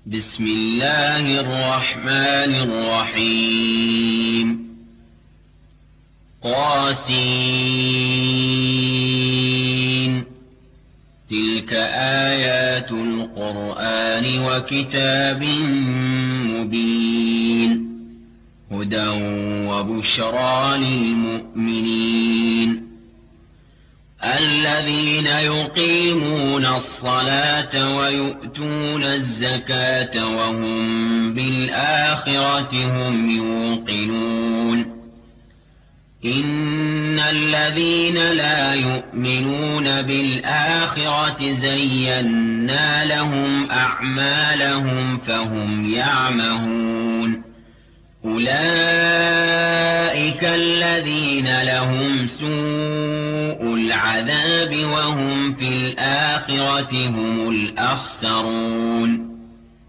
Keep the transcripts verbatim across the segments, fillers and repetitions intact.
بسم الله الرحمن الرحيم قاسين تلك آيات القرآن وكتاب مبين هدى وبشرى للمؤمنين الذين يقيمون الصلاة ويؤتون الزكاة وهم بالآخرة هم يوقنون إن الذين لا يؤمنون بالآخرة زينا لهم أعمالهم فهم يعمهون أولئك الذين لهم سوء العذاب وهم في الآخرة هم الأخسرون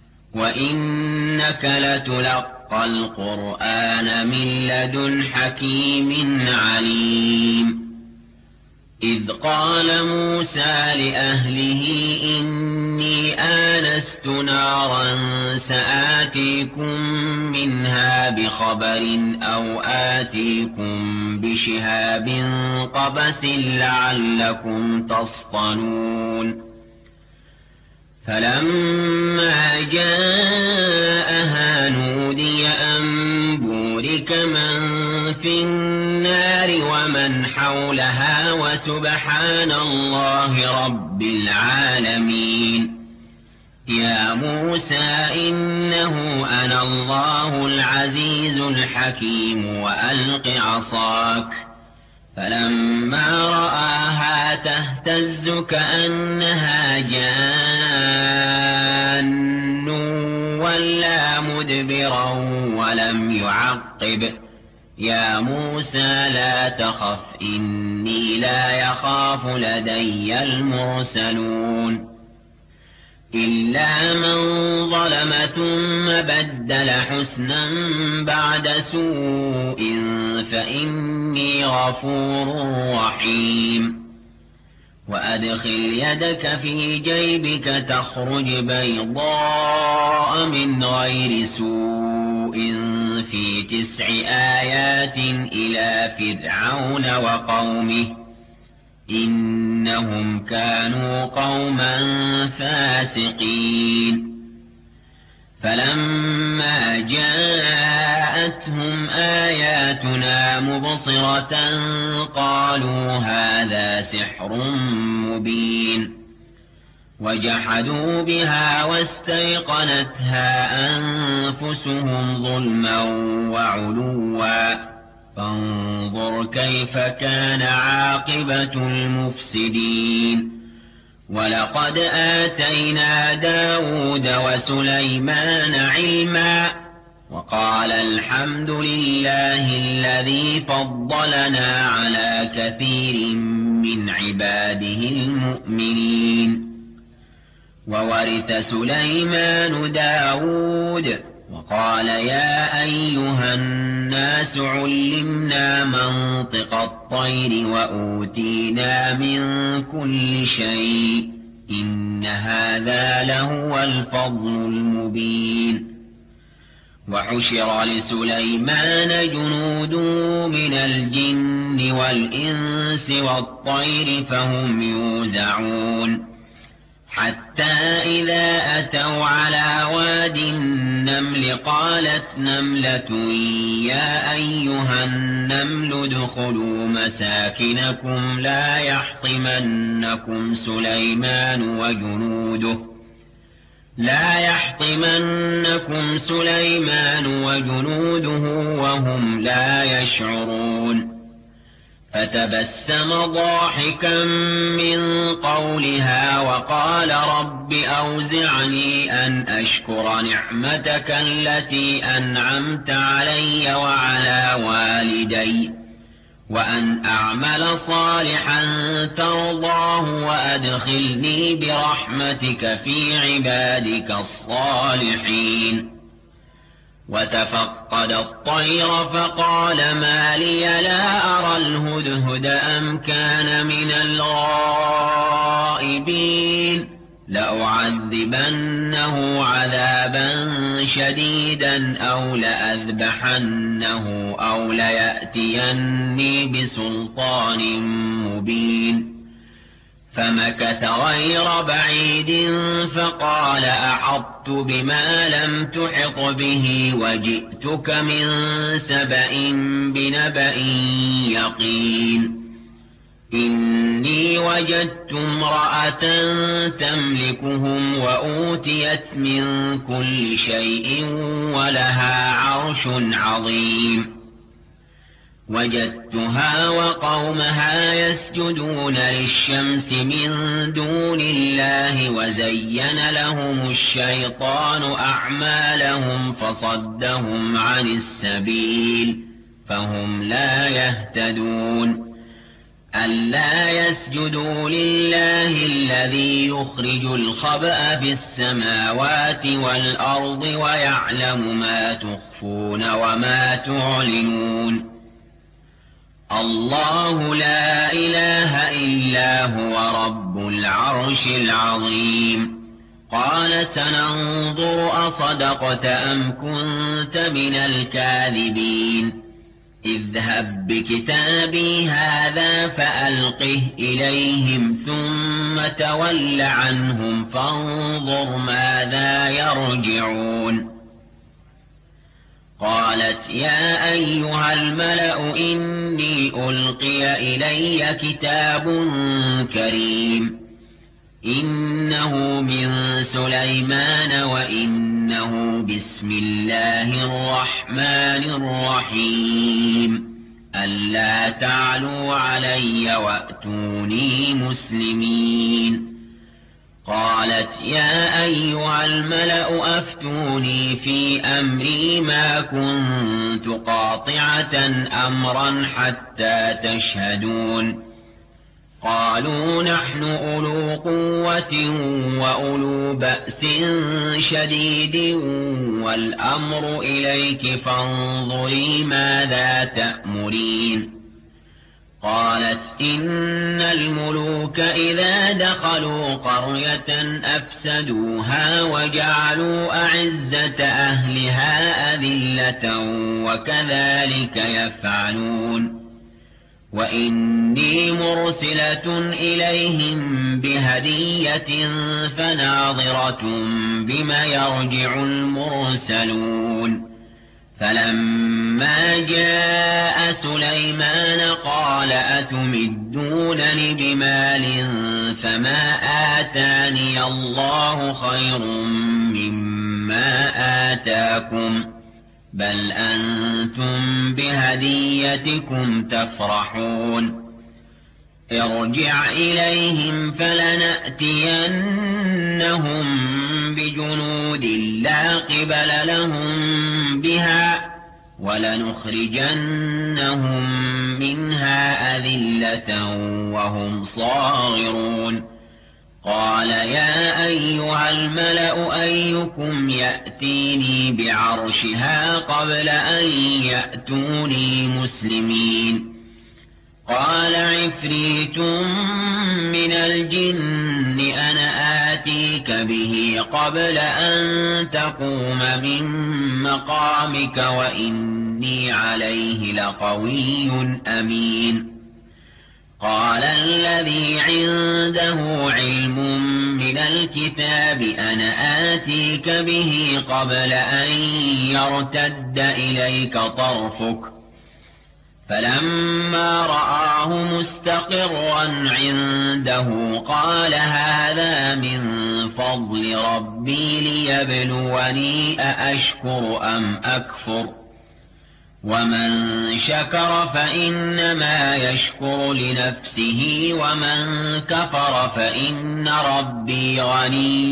وإنك لتلقى القرآن من لدن حكيم عليم إذ قال موسى لأهله إني آنست نارا سآتيكم منها بخبر أو آتيكم بشهاب قبس لعلكم تصطلون فلما جاءها نودي أن بورك من في النار ومن حولها وسبحان الله رب العالمين يا موسى إنه أنا الله العزيز الحكيم وألق عصاك فلما رآها تهتز كأنها جان ولا مدبرا ولم يعقب يا موسى لا تخف إني لا يخاف لدي المرسلون إلا من ظلم ثم بدل حسنا بعد سوء فإني غفور رحيم وأدخل يدك في جيبك تخرج بيضاء من غير سوء في تسع آيات إلى فرعون وقومه إنهم كانوا قوما فاسقين فلما جاءتهم آياتنا مبصرة قالوا هذا سحر مبين وجحدوا بها واستيقنتها أنفسهم ظلما وعلوا فانظر كيف كان عاقبة المفسدين ولقد آتينا داود وسليمان علما وقال الحمد لله الذي فضلنا على كثير من عباده المؤمنين وورث سليمان داود وقال يا أيها الناس علمنا منطق الطير وأوتينا من كل شيء إن هذا لهو الفضل المبين وحشر لسليمان جنود من الجن والإنس والطير فهم يوزعون حتى إذا أتوا على واد النمل قالت نملة يا أيها النمل ادخلوا مساكنكم لا يحطمنكم سليمان وجنوده لا يحطمنكم سليمان وجنوده وهم لا يشعرون فتبسم ضاحكا من قولها وقال رب أوزعني أن أشكر نعمتك التي أنعمت علي وعلى والدي وأن أعمل صالحا ترضاه وأدخلني برحمتك في عبادك الصالحين وتفقد الطير فقال ما لي لا أرى الهدهد أم كان من الغائبين لأعذبنه عذابا شديدا أو لأذبحنه أو ليأتيني بسلطان مبين. فمكث غير بعيد فقال أحطت بما لم تحط به وجئتك من سبأ بنبأ يقين. إني وجدت امرأة تملكهم وأوتيت من كل شيء ولها عرش عظيم. وجدتها وقومها يسجدون للشمس من دون الله وزين لهم الشيطان أعمالهم فصدهم عن السبيل فهم لا يهتدون. ألا يسجدوا لله الذي يخرج الخبأ في السماوات والأرض ويعلم ما تخفون وما تعلنون. الله لا إله إلا هو رب العرش العظيم. قال سننظر أصدقت أم كنت من الكاذبين. اذهب بكتابي هذا فألقه إليهم ثم تول عنهم فانظر ماذا يرجعون. قالت يا أيها الملأ إني ألقي إلي كتاب كريم إنه من سليمان وإنه بسم الله الرحمن الرحيم ألا تعلوا علي وأتوني مسلمين. قالت يا أيها الملأ أفتوني في أمري ما كنت قاطعة أمرا حتى تشهدون. قالوا نحن أولو قوة وأولو بأس شديد والأمر إليك فانظري ماذا تأمرين. قالت إن الملوك إذا دخلوا قرية أفسدوها وجعلوا أعزة أهلها أذلة وكذلك يفعلون. وإني مرسلة إليهم بهدية فناظرة بما يرجع المرسلون. فلما جاء سليمان قال أتمدونني بمال فما آتاني الله خير مما آتاكم بل أنتم بهديتكم تفرحون. ارجع إليهم فلنأتينهم بجنود لا قبل لهم بها ولنخرجنهم منها أذلة وهم صاغرون. قال يا أيها الملأ أيكم يأتيني بعرشها قبل أن يأتوني مسلمين. قال عفريت من الجن أنا آتيك به قبل أن تقوم من مقامك وإني عليه لقوي أمين. قال الذي عنده علم من الكتاب أنا آتيك به قبل أن يرتد إليك طرفك فلما رآه مستقرا عنده قال هذا من فضل ربي ليبلوني أأشكر أم أكفر ومن شكر فإنما يشكر لنفسه ومن كفر فإن ربي غني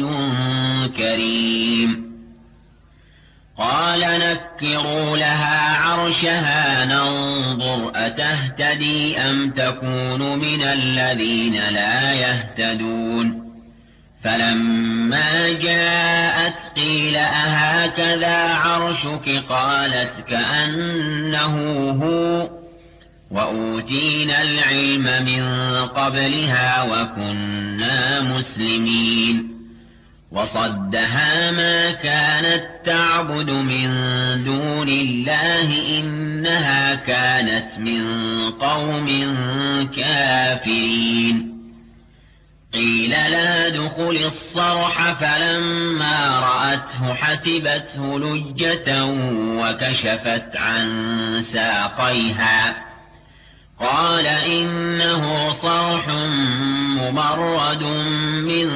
كريم. قال نكروا لها عرشها ننظر أتهتدي أم تكون من الذين لا يهتدون. فلما جاءت قيل أهكذا عرشك قالت كأنه هو وأوتينا العلم من قبلها وكنا مسلمين. وصدها ما كانت تعبد من دون الله إنها كانت من قوم كافرين. قيل لها ادخل الصرح فلما رأته حسبته لجة وكشفت عن ساقيها قال إنه صرح ممرد من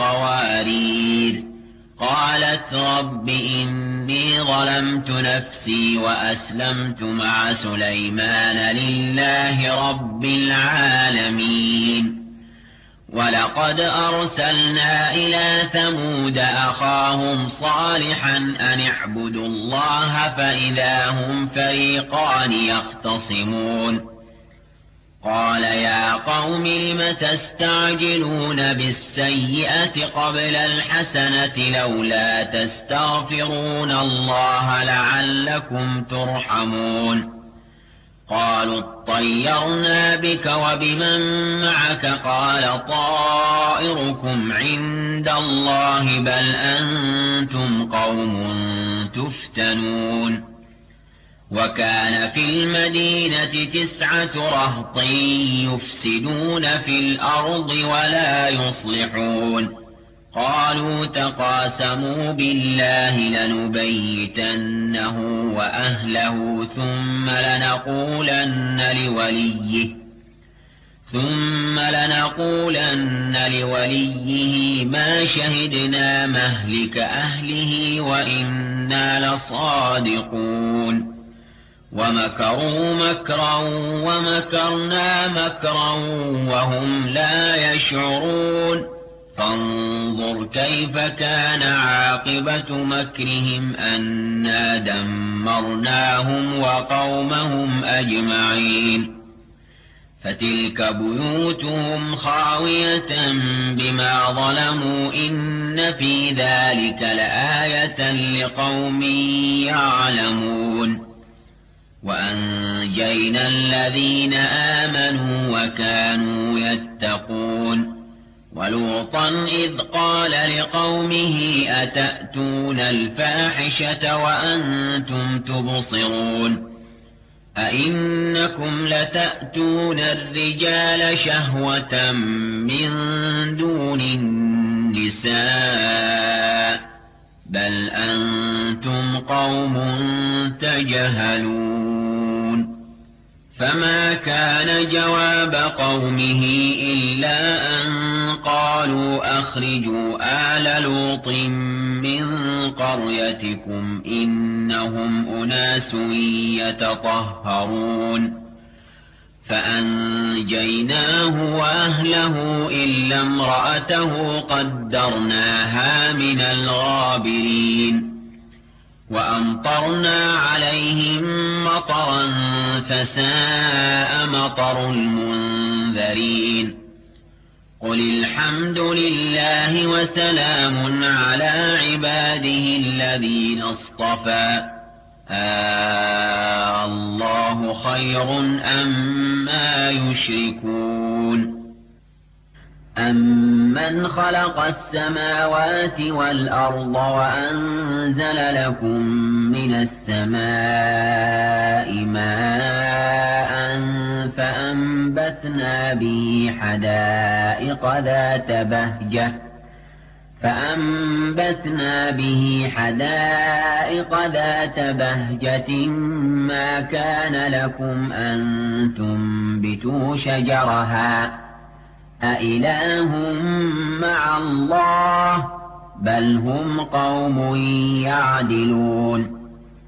قوارير. قالت رب إني ظلمت نفسي وأسلمت مع سليمان لله رب العالمين. ولقد أرسلنا إلى ثمود أخاهم صالحا أن اعبدوا الله فإذا هم فريقان يختصمون. قال يا قوم لم تستعجلون بالسيئة قبل الحسنة لولا تستغفرون الله لعلكم ترحمون. قالوا اطيرنا بك وبمن معك قال طائركم عند الله بل أنتم قوم تفتنون. وكان في المدينة تسعة رهط يفسدون في الأرض ولا يصلحون. قالوا تقاسموا بالله لنبيتنه وأهله ثم لنقولن لوليه ثم لنقولن لوليه ما شهدنا مهلك أهله وإنا لصادقون. ومكروا مكرا ومكرنا مكرا وهم لا يشعرون. فانظر كيف كان عاقبة مكرهم أنا دمرناهم وقومهم أجمعين. فتلك بيوتهم خاوية بما ظلموا إن في ذلك لآية لقوم يعلمون. وأنجينا الذين آمنوا وكانوا يتقون. ولوطا إذ قال لقومه أتأتون الفاحشة وأنتم تبصرون أئنكم لتأتون الرجال شهوة من دون النساء بل أنتم قوم تجهلون. فما كان جواب قومه إلا أن قالوا أخرجوا آل لوط من قريتكم إنهم أناس يتطهرون. فأنجيناه وأهله إلا امرأته قدرناها من الغابرين. وأمطرنا عليهم مطرا فساء مطر المنذرين. قل الحمد لله وسلام على عباده الذين اصطفى آه الله خير أما يشركون. أمن خلق السماوات والأرض وأنزل لكم من السماء ماء فأنبتنا به حدائق ذات بهجة فأنبتنا به حدائق ذات بهجة ما كان لكم أن تنبتوا شجرها أإله مع الله بل هم قوم يعدلون.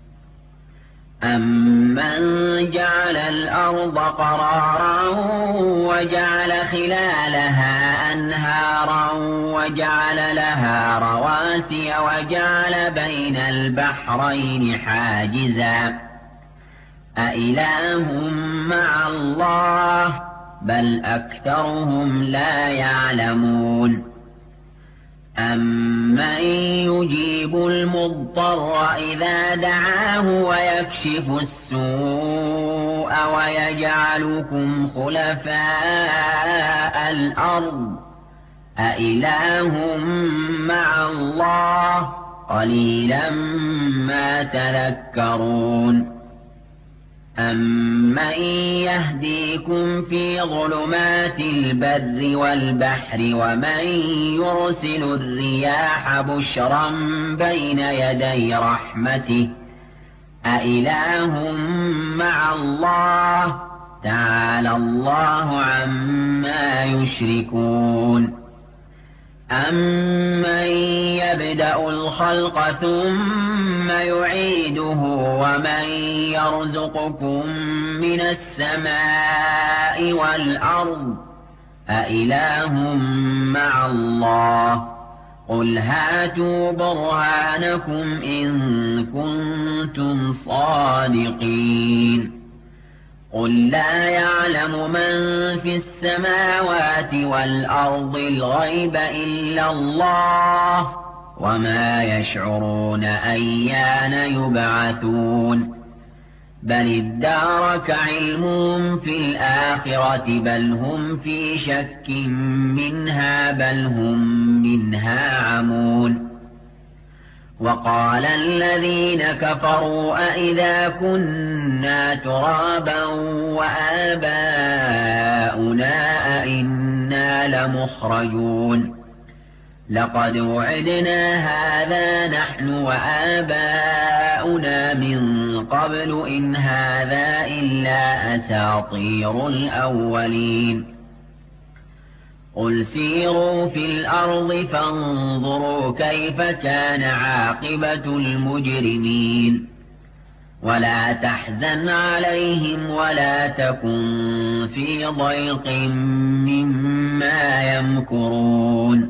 أمن جعل الأرض قرارا وجعل خلالها أنهارا وجعل لها رواسي وجعل بين البحرين حاجزا أإله مع الله بل أكثرهم لا يعلمون. أمن يجيب المضطر إذا دعاه ويكشف السوء ويجعلكم خلفاء الأرض أإله مع الله قليلا ما تذكرون أمن يهديكم في ظلمات البر والبحر ومن يرسل الرياح بشرا بين يدي رحمته أإله مع الله تعالى الله عما يشركون أمن يبدأ الخلق ثم يعيده ومن يرزقكم من السماء والأرض أإله مع الله قل هاتوا برهانكم إن كنتم صادقين قل لا يعلم من في السماوات والأرض الغيب إلا الله وما يشعرون أيان يبعثون بل ادارك علمهم في الآخرة بل هم في شك منها بل هم منها عمون وقال الذين كفروا أئذا كنا ترابا وآباؤنا أئنا لمخرجون لقد وعدنا هذا نحن وآباؤنا من قبل إن هذا إلا أساطير الأولين قل سيروا في الأرض فانظروا كيف كان عاقبة المجرمين ولا تحزن عليهم ولا تكن في ضيق مما يمكرون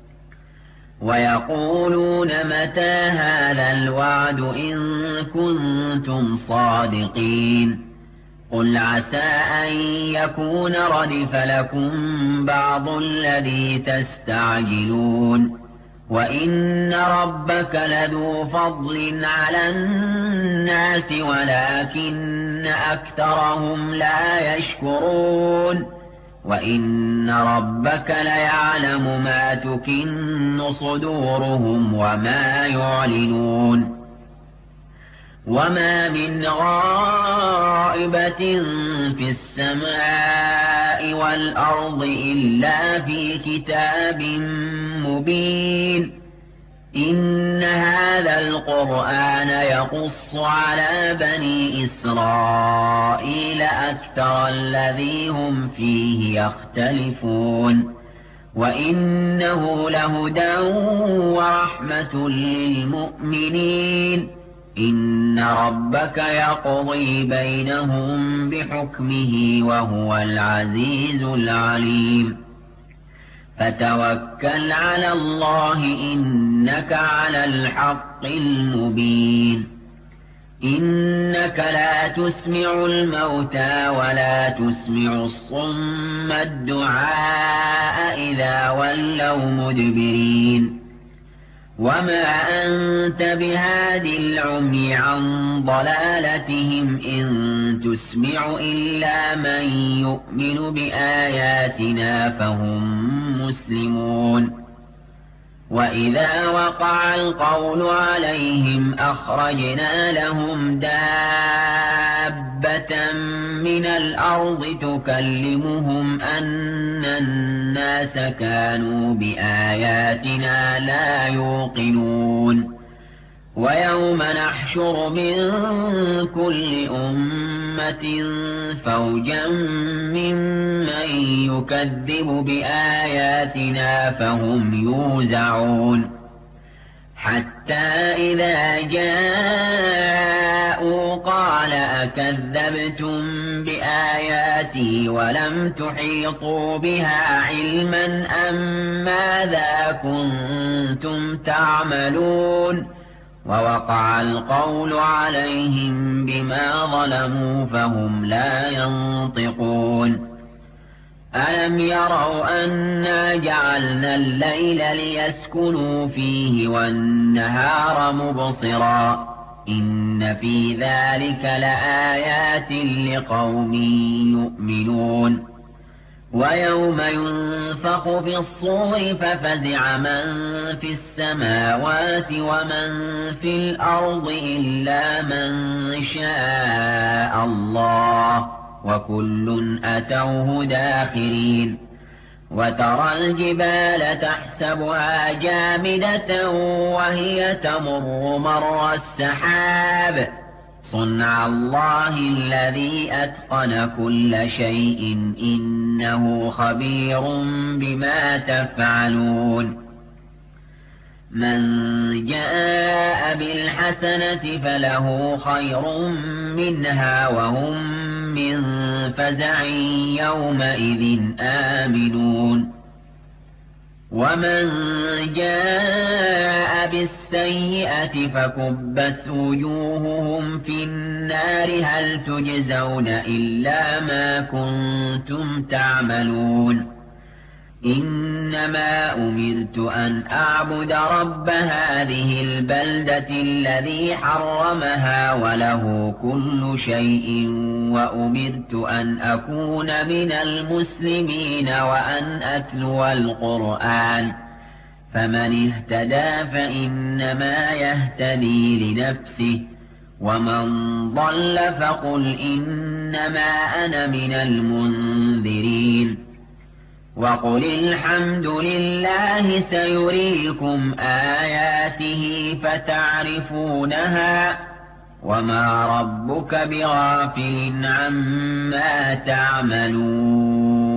ويقولون متى هذا الوعد إن كنتم صادقين قل عسى أن يكون ردف لكم بعض الذي تستعجلون وإن ربك لذو فضل على الناس ولكن أكثرهم لا يشكرون وإن ربك ليعلم ما تكن صدورهم وما يعلنون وما من غائبة في السماء والأرض إلا في كتاب مبين إن هذا القرآن يقص على بني إسرائيل أكثر الذي هم فيه يختلفون وإنه لهدى ورحمة للمؤمنين إن ربك يقضي بينهم بحكمه وهو العزيز العليم فتوكل على الله إنك على الحق المبين إنك لا تسمع الموتى ولا تسمع الصم الدعاء إذا ولوا مدبرين وما أنت بهاد العمي عن ضلالتهم إن تسمع إلا من يؤمن بآياتنا فهم مسلمون وإذا وقع القول عليهم أخرجنا لهم دابة من الأرض تكلمهم أن الناس كانوا بآياتنا لا يوقنون ويوم نحشر من كل أمة فوجا ممن يكذب بآياتنا فهم يوزعون حتى إذا جاءوا قال أكذبتم بآياتي ولم تحيطوا بها علما أم ماذا كنتم تعملون ووقع القول عليهم بما ظلموا فهم لا ينطقون ألم يروا أنا جعلنا الليل ليسكنوا فيه والنهار مبصرا إن في ذلك لآيات لقوم يؤمنون ويوم ينفخ في الصور ففزع من في السماوات ومن في الأرض إلا من شاء الله وكل أتوه داخرين وترى الجبال تحسبها جامدة وهي تمر مر السحاب صنع الله الذي أتقن كل شيء إنه خبير بما تفعلون من جاء بالحسنة فله خير منها وهم من فزع يومئذ آمنون ومن جاء بالسيئة فكبت وجوههم في النار هل تجزون إلا ما كنتم تعملون إنما أمرت أن أعبد رب هذه البلدة الذي حرمها وله كل شيء وأمرت أن أكون من المسلمين وأن أتلو القرآن فمن اهتدى فإنما يهتدي لنفسه ومن ضل فقل إنما أنا من المنذرين وقل الحمد لله سيريكم آياته فتعرفونها وما ربك بغافل عما تعملون